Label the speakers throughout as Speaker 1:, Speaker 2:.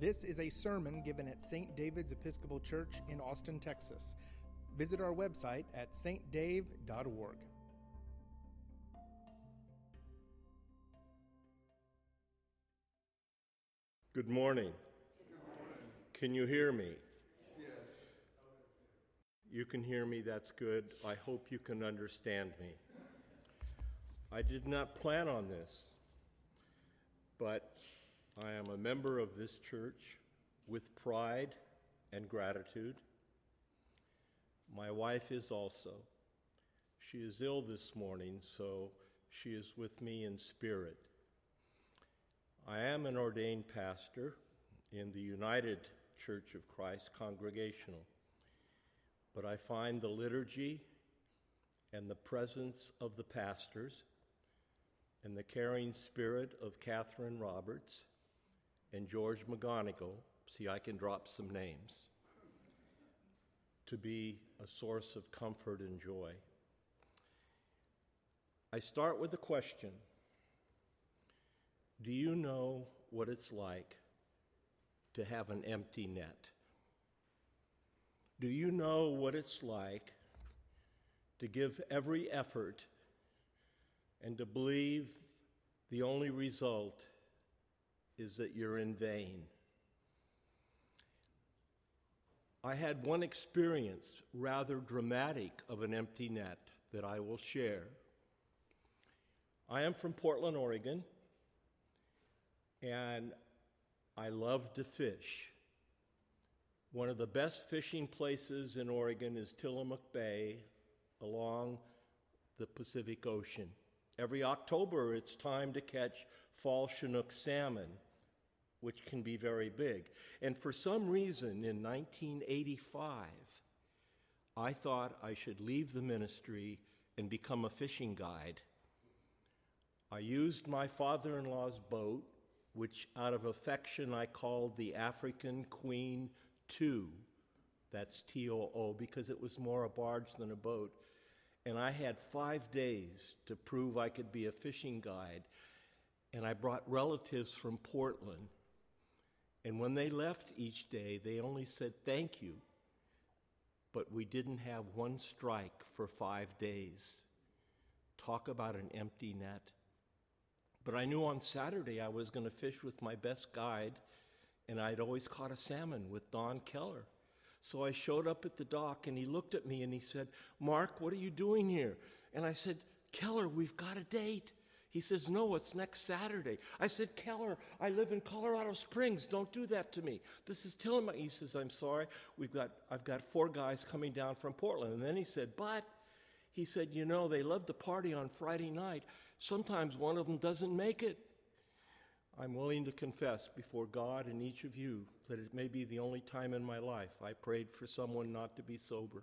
Speaker 1: This is a sermon given at St. David's Episcopal Church in Austin, Texas. Visit our website at stdave.org.
Speaker 2: Good morning. Can you hear me?
Speaker 3: Yes.
Speaker 2: You can hear me, that's good. I hope you can understand me. I did not plan on this, but I am a member of this church with pride and gratitude. My wife is also. She is ill this morning, so she is with me in spirit. I am an ordained pastor in the United Church of Christ Congregational, but I find the liturgy and the presence of the pastors and the caring spirit of Catherine Roberts and George McGonigal, see, I can drop some names, to be a source of comfort and joy. I start with a question. Do you know what it's like to have an empty net? Do you know what it's like to give every effort and to believe the only result is that you're in vain? I had one experience, rather dramatic, of an empty net that I will share. I am from Portland, Oregon, and I love to fish. One of the best fishing places in Oregon is Tillamook Bay along the Pacific Ocean. Every October, it's time to catch fall Chinook salmon, which can be very big. And for some reason, in 1985, I thought I should leave the ministry and become a fishing guide. I used my father-in-law's boat, which out of affection I called the African Queen II. That's T-O-O, because it was more a barge than a boat. And I had 5 days to prove I could be a fishing guide. And I brought relatives from Portland. And when they left each day, they only said thank you. But we didn't have one strike for 5 days. Talk about an empty net. But I knew on Saturday I was going to fish with my best guide, and I'd always caught a salmon with Don Keller. So I showed up at the dock, and he looked at me and he said, "Mark, what are you doing here?" And I said, "Keller, we've got a date." He says, "No, it's next Saturday." I said, "Keller, I live in Colorado Springs. Don't do that to me. This is Tillamook." He says, "I'm sorry. I've got 4 guys coming down from Portland." And then he said, he said, "You know, they love to party on Friday night. Sometimes one of them doesn't make it." I'm willing to confess before God and each of you that it may be the only time in my life I prayed for someone not to be sober.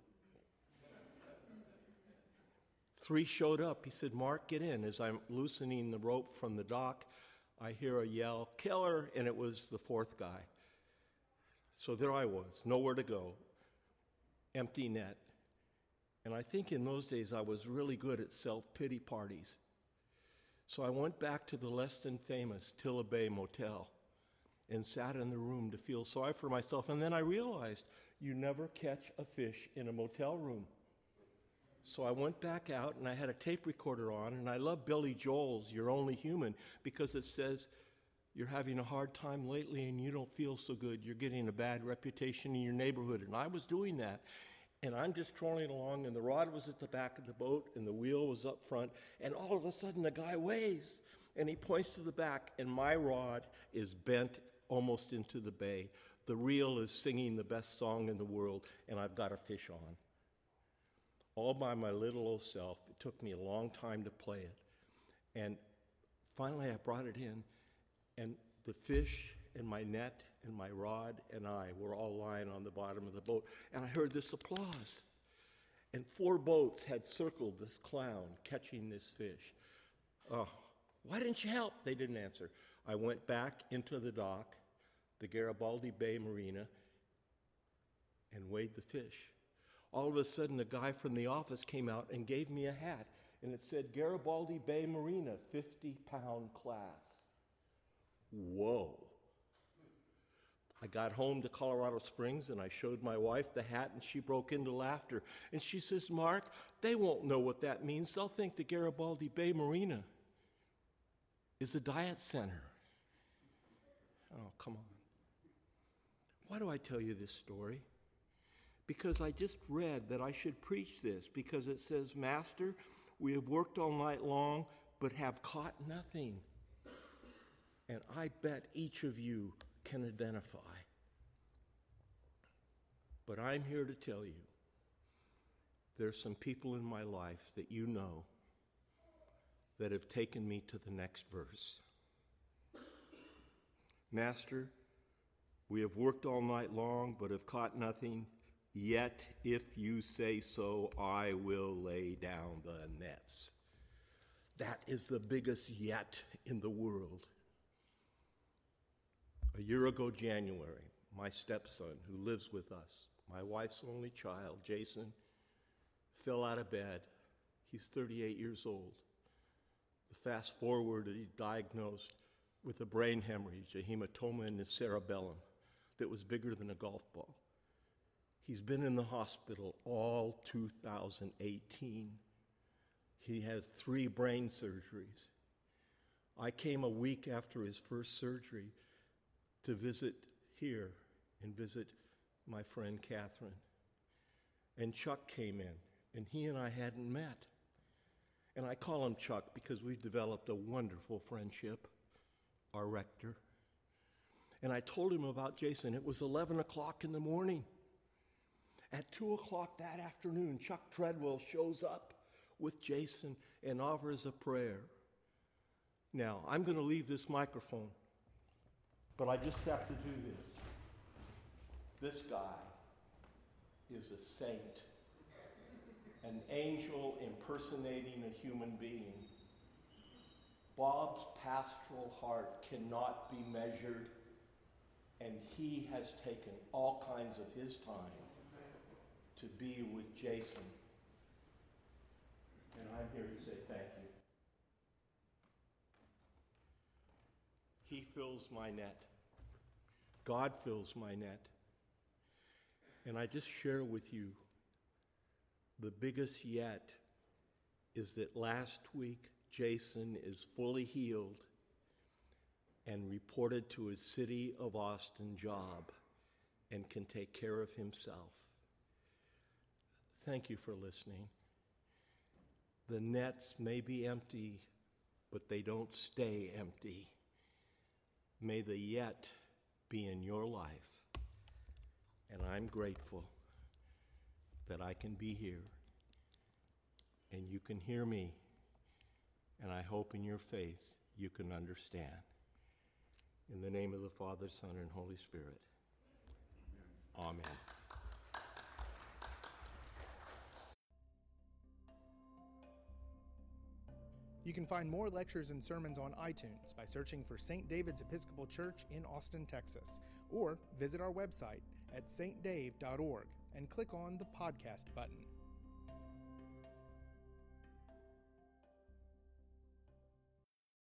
Speaker 2: 3 showed up. He said, "Mark, get in." As I'm loosening the rope from the dock, I hear a yell, "Keller," and it was the 4th guy. So there I was, nowhere to go, empty net. And I think in those days I was really good at self-pity parties. So I went back to the less than famous Tilla Bay Motel and sat in the room to feel sorry for myself. And then I realized you never catch a fish in a motel room. So I went back out and I had a tape recorder on, and I love Billy Joel's "You're Only Human" because it says, "You're having a hard time lately and you don't feel so good. You're getting a bad reputation in your neighborhood." And I was doing that. And I'm just trolling along, and the rod was at the back of the boat, and the wheel was up front, and all of a sudden the guy waves, and he points to the back, and my rod is bent almost into the bay. The reel is singing the best song in the world, and I've got a fish on. All by my little old self. It took me a long time to play it. And finally I brought it in, and the fish and my net and my rod and I were all lying on the bottom of the boat. And I heard this applause. And 4 boats had circled this clown catching this fish. "Oh, why didn't you help?" They didn't answer. I went back into the dock, the Garibaldi Bay Marina, and weighed the fish. All of a sudden, a guy from the office came out and gave me a hat. And it said, "Garibaldi Bay Marina, 50-pound class." Whoa. I got home to Colorado Springs and I showed my wife the hat and she broke into laughter. And she says, Mark, they won't know what that means. They'll think the Garibaldi Bay Marina is a diet center. Oh, come on. Why do I tell you this story? Because I just read that I should preach this because it says, Master, we have worked all night long but have caught nothing. And I bet each of you can identify. But I'm here to tell you, there's some people in my life that you know that have taken me to the next verse. Master, we have worked all night long but have caught nothing, yet if you say so, I will lay down the nets. That is the biggest yet in the world. A year ago, January, my stepson, who lives with us, my wife's only child, Jason, fell out of bed. He's 38 years old. The fast forward, he diagnosed with a brain hemorrhage, a hematoma in his cerebellum that was bigger than a golf ball. He's been in the hospital all 2018. He has 3 brain surgeries. I came a week after his first surgery to visit here and visit my friend Catherine. And Chuck came in, and he and I hadn't met. And I call him Chuck because we've developed a wonderful friendship, our rector. And I told him about Jason. It was 11 o'clock in the morning. At 2 o'clock that afternoon, Chuck Treadwell shows up with Jason and offers a prayer. Now, I'm going to leave this microphone, but I just have to do this. This guy is a saint, an angel impersonating a human being. Bob's pastoral heart cannot be measured, and he has taken all kinds of his time to be with Jason. And I'm here to say thank you. He fills my net. God fills my net. And I just share with you, the biggest yet is that last week, Jason is fully healed and reported to his City of Austin job and can take care of himself. Thank you for listening. The nets may be empty, but they don't stay empty. May the yet be in your life. And I'm grateful that I can be here and you can hear me. And I hope in your faith you can understand. In the name of the Father, Son, and Holy Spirit. Amen.
Speaker 1: You can find more lectures and sermons on iTunes by searching for St. David's Episcopal Church in Austin, Texas, or visit our website at stdave.org and click on the podcast button.